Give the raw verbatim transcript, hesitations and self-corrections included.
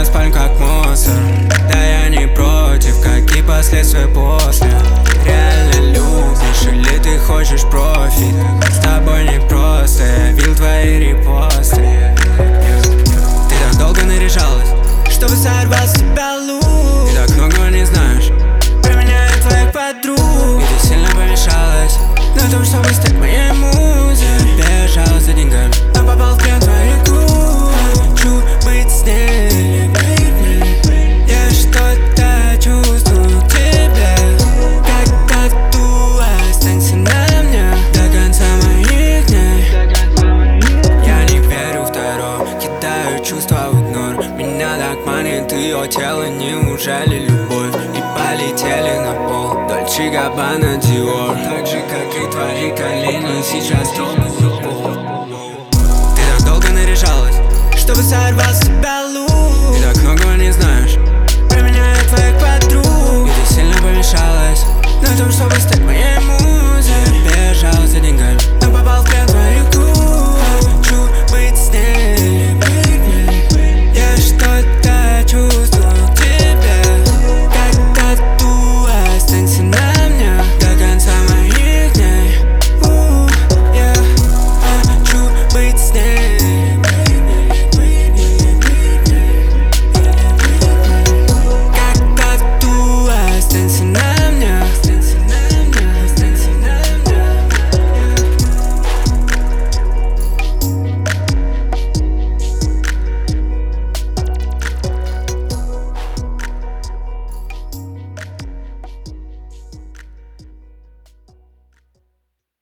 спальню как мусор. Да я не против, какие последствия после. Реально любишь или ты хочешь профит? С тобой не просто, я видел твои репосты. Ты так долго наряжалась, чтобы сорвать с себя лук. Ты так много не знаешь про меня и твоих подруг. И ты сильно помешалась на том, чтобы стать моей музой. Бежала за деньгами, но попал в плен твоих губ. Хочу быть с ней, я что-то чувствую к тебе. Как тату, останься на мне до конца моих дней. Я не верю в таро, кидаю чувства в игнор. Меня так манит ее тело, неужели любовь? И полетели на пол, Дольче Габбана, Диор. Так же, как и твои колени, сейчас трогают пол. Ты так долго наряжалась, чтобы сорвать с себя лук. Ты так много не знаешь про меня и твоих подруг. И ты сильно помешалась на том, чтобы стать